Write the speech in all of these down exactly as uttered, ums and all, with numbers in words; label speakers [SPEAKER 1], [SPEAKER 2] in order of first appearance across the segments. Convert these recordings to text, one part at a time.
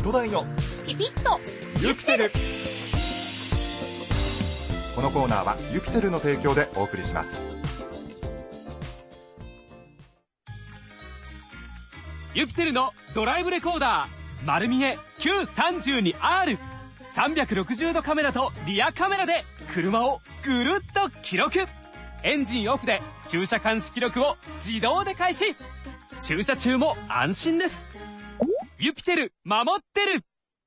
[SPEAKER 1] トダイの
[SPEAKER 2] ピピッと
[SPEAKER 1] ユピテル。このコーナーはユピテルの提供でお送りします。
[SPEAKER 3] ユピテルのドライブレコーダー丸見え キューさんじゅうにアール、 さんびゃくろくじゅうどカメラとリアカメラで車をぐるっと記録。エンジンオフで駐車監視記録を自動で開始。駐車中も安心です。ユピテル守ってる。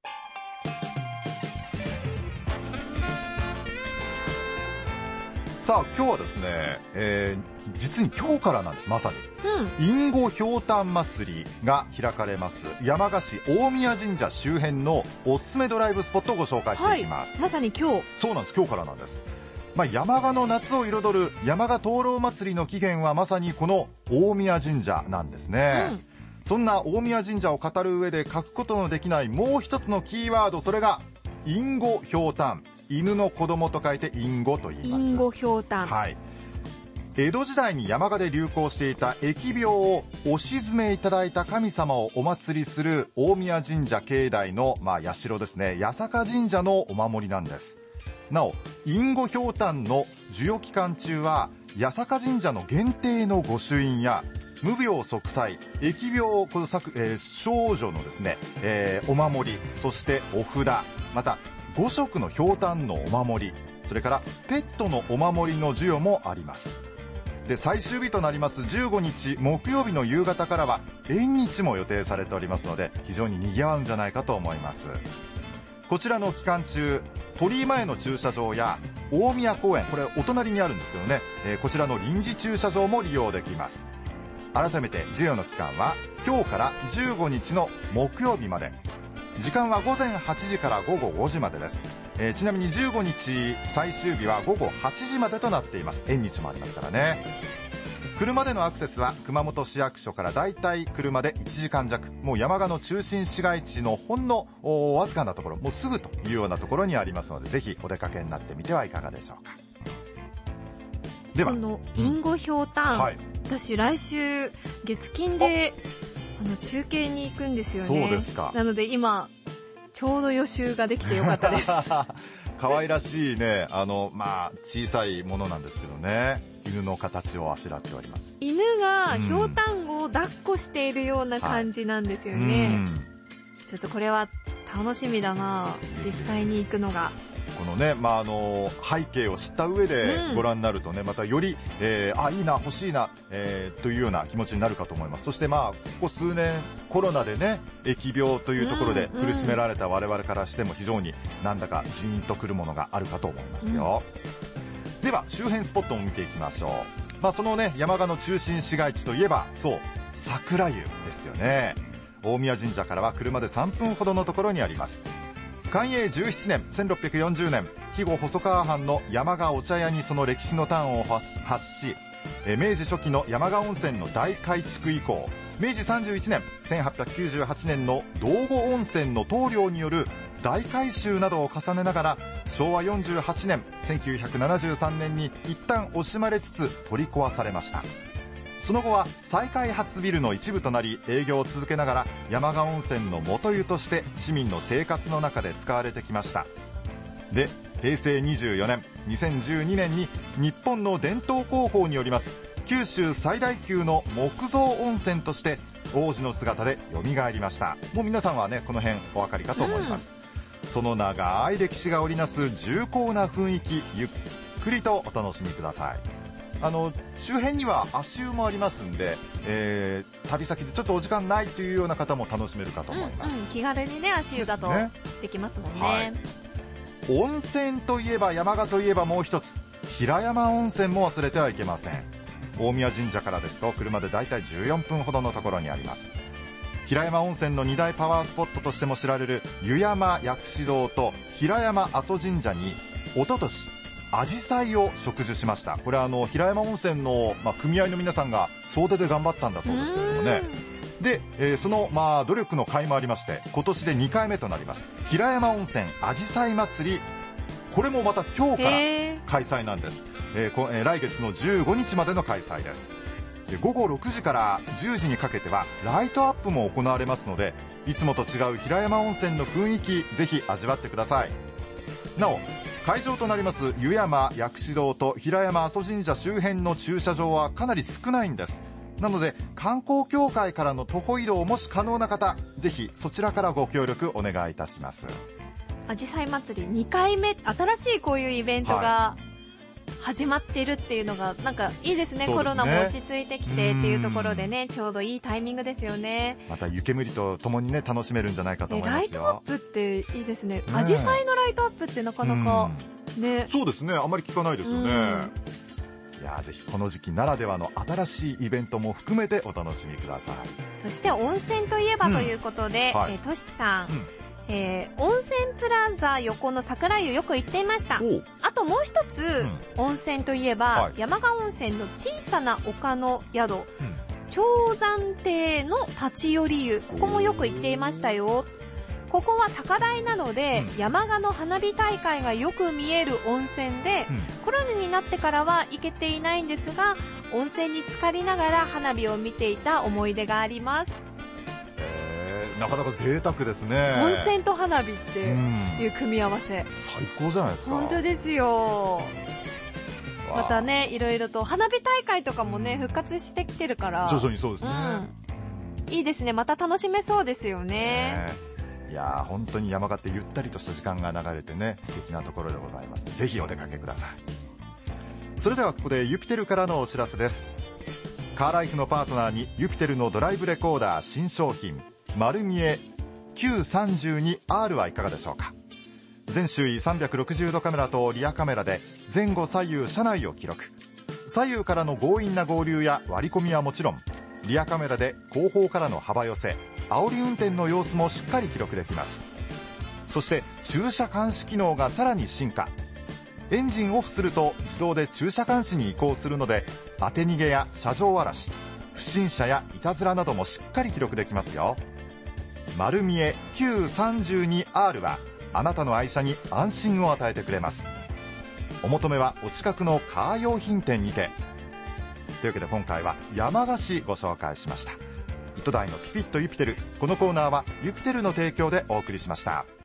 [SPEAKER 1] さあ今日はですね、えー、実に今日からなんです。まさに、うん、隠語ひょうたん祭りが開かれます山鹿市大宮神社周辺のおすすめドライブスポットをご紹介していきます、
[SPEAKER 2] はい、まさに今日。
[SPEAKER 1] そうなんです、今日からなんです。まあ、山鹿の夏を彩る山鹿灯籠祭りの起源はまさにこの大宮神社なんですね、うん、そんな大宮神社を語る上で書くことのできないもう一つのキーワード、それが隠語ひょうたん。犬の子供と書いて隠語と言います。
[SPEAKER 2] 隠語ひょうたん、
[SPEAKER 1] はい、江戸時代に山鹿で流行していた疫病をお鎮めいただいた神様をお祭りする大宮神社境内の、まあ、社ですね、八坂神社のお守りなんです。なお隠語ひょうたんの授与期間中は八坂神社の限定の御朱印や無病息災、疫病をこさく、えー、少女のですね、えー、お守り、そしてお札、またご色のひょうたんのお守り、それからペットのお守りの授与もあります。で、最終日となりますじゅうごにち木曜日の夕方からは縁日も予定されておりますので、非常に賑わうんじゃないかと思います。こちらの期間中、鳥居前の駐車場や大宮公園、これお隣にあるんですよね、えー、こちらの臨時駐車場も利用できます。改めて授与の期間は今日からじゅうごにちの木曜日まで、時間はごぜんはちじからごごごじまでです、えー、ちなみにじゅうごにち最終日はごごはちじまでとなっています。縁日もありますからね。車でのアクセスは熊本市役所からだいたい車でいちじかんじゃく、もう山鹿の中心市街地のほんのわずかなところ、もうすぐというようなところにありますので、ぜひお出かけになってみてはいかがでしょうか。ではこ
[SPEAKER 2] の隠語ひょうたん、うんはい、私来週月金であの中継に行くんですよね。
[SPEAKER 1] そうですか。
[SPEAKER 2] なので今ちょうど予習ができてよかったです。
[SPEAKER 1] 可愛らしいね、あのまあ小さいものなんですけどね、犬の形をあしらっております。
[SPEAKER 2] 犬がひょうたんを抱っこしているような感じなんですよね、はい、ちょっとこれは楽しみだな、実際に行くのが。
[SPEAKER 1] このね、まあ、あの背景を知った上でご覧になるとね、うん、またより、えー、あいいな欲しいな、えー、というような気持ちになるかと思います。そしてまあここ数年コロナでね、疫病というところで苦しめられた我々からしても非常になんだかジーンとくるものがあるかと思いますよ、うん、では周辺スポットを見ていきましょう。まあ、そのね、山鹿の中心市街地といえばそう桜湯ですよね。大宮神社からは車でさんぷんほどのところにあります。寛永じゅうななねんせんろっぴゃくよんじゅうねん、肥後細川藩の山鹿お茶屋にその歴史の端を発し、明治初期の山鹿温泉の大改築以降、明治さんじゅういちねんせんはっぴゃくきゅうじゅうはちねんの道後温泉の棟梁による大改修などを重ねながら、しょうわよんじゅうはちねんせんきゅうひゃくななじゅうさんねんに一旦惜しまれつつ取り壊されました。その後は再開発ビルの一部となり営業を続けながら、山鹿温泉の元湯として市民の生活の中で使われてきました。で、へいせいにじゅうよねんにせんじゅうにねんに日本の伝統工法によります九州最大級の木造温泉として王子の姿で蘇りました。もう皆さんはね、この辺お分かりかと思います、うん、その長い歴史が織りなす重厚な雰囲気、ゆっくりとお楽しみください。あの周辺には足湯もありますんで、えー、旅先でちょっとお時間ないというような方も楽しめるかと思います、
[SPEAKER 2] うんうん、気軽にね足湯だとできますもんね、はい、
[SPEAKER 1] 温泉といえば山鹿といえばもう一つ、平山温泉も忘れてはいけません。大宮神社からですと車でだいたいじゅうよんぷんほどのところにあります。平山温泉の二大パワースポットとしても知られる湯山薬師堂と平山阿蘇神社におととしアジサイを植樹しました。これはあの平山温泉の、まあ、組合の皆さんが総出で頑張ったんだそうですけれどもね。で、えー、その、まあ、努力の甲斐もありまして今年でにかいめとなります平山温泉アジサイ祭り、これもまた今日から開催なんです。えーこえー、来月のじゅうごにちまでの開催です。 で午後ろくじからじゅうじにかけてはライトアップも行われますので、いつもと違う平山温泉の雰囲気ぜひ味わってください。なお会場となります湯山薬師堂と平山阿蘇神社周辺の駐車場はかなり少ないんです。なので観光協会からの徒歩移動もし可能な方、ぜひそちらからご協力お願いいたします。
[SPEAKER 2] あじさい祭りにかいめ、新しいこういうイベントが始まってるっていうのがなんかいいですね。
[SPEAKER 1] そうですね、
[SPEAKER 2] コロナも落ち着いてきてっていうところでね、ちょうどいいタイミングですよね。
[SPEAKER 1] また湯煙とともにね楽しめるんじゃないかと思いますよ。
[SPEAKER 2] ライトアップっていいですね。あじさいのライトアップってなかなかね。
[SPEAKER 1] そうですね、あまり聞かないですよね。いやぜひこの時期ならではの新しいイベントも含めてお楽しみください。
[SPEAKER 2] そして温泉といえばということで、
[SPEAKER 1] うんはい、
[SPEAKER 2] えー、としさん、
[SPEAKER 1] うん
[SPEAKER 2] えー、温泉プラザ横の桜湯よく行っていました。あともう一つ、うん、温泉といえば、はい、山鹿温泉の小さな丘の宿、うん、長山亭の立ち寄り湯、ここもよく行っていましたよ。ここは高台なので、うん、山鹿の花火大会がよく見える温泉で、うん、コロナになってからは行けていないんですが、温泉に浸かりながら花火を見ていた思い出があります。
[SPEAKER 1] えー、なかなか贅沢ですね。
[SPEAKER 2] 温泉と花火っていう組み合わせ、うん、
[SPEAKER 1] 最高じゃないですか。
[SPEAKER 2] 本当ですよ。またね、いろいろと花火大会とかもね、復活してきてるから
[SPEAKER 1] 徐々にそうですね、
[SPEAKER 2] うん、いいですね。また楽しめそうですよね。
[SPEAKER 1] ね、いやー本当に山鹿ってゆったりとした時間が流れてね、素敵なところでございます。ぜひお出かけください。それではここでユピテルからのお知らせです。カーライフのパートナーにユピテルのドライブレコーダー新商品丸見え キューさんじゅうにアール はいかがでしょうか。全周囲さんびゃくろくじゅうどカメラとリアカメラで前後左右車内を記録。左右からの強引な合流や割り込みはもちろん、リアカメラで後方からの幅寄せ、煽り運転の様子もしっかり記録できます。そして駐車監視機能がさらに進化。エンジンオフすると自動で駐車監視に移行するので、当て逃げや車上荒らし、不審者やいたずらなどもしっかり記録できますよ。丸見え キューさんじゅうにアール はあなたの愛車に安心を与えてくれます。お求めはお近くのカー用品店にて。というわけで今回は山鹿市ご紹介しました。糸台のピピッとユピテル、このコーナーはユピテルの提供でお送りしました。